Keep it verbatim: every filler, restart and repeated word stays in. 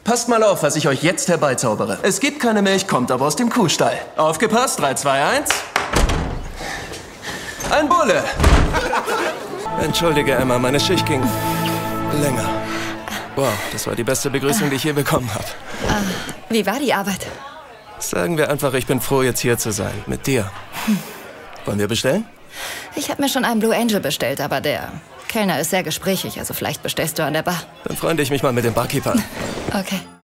Passt mal auf, was ich euch jetzt herbeizaubere. Es gibt keine Milch, kommt aber aus dem Kuhstall. Aufgepasst, drei, zwei, eins. Ein Bulle. Entschuldige, Emma, meine Schicht ging länger. Wow, das war die beste Begrüßung, die ich je bekommen habe. Uh, wie war die Arbeit? Sagen wir einfach, ich bin froh, jetzt hier zu sein. Mit dir. Hm. Wollen wir bestellen? Ich habe mir schon einen Blue Angel bestellt, aber der Kellner ist sehr gesprächig, also vielleicht bestellst du an der Bar. Dann freunde ich mich mal mit dem Barkeeper an. Okay.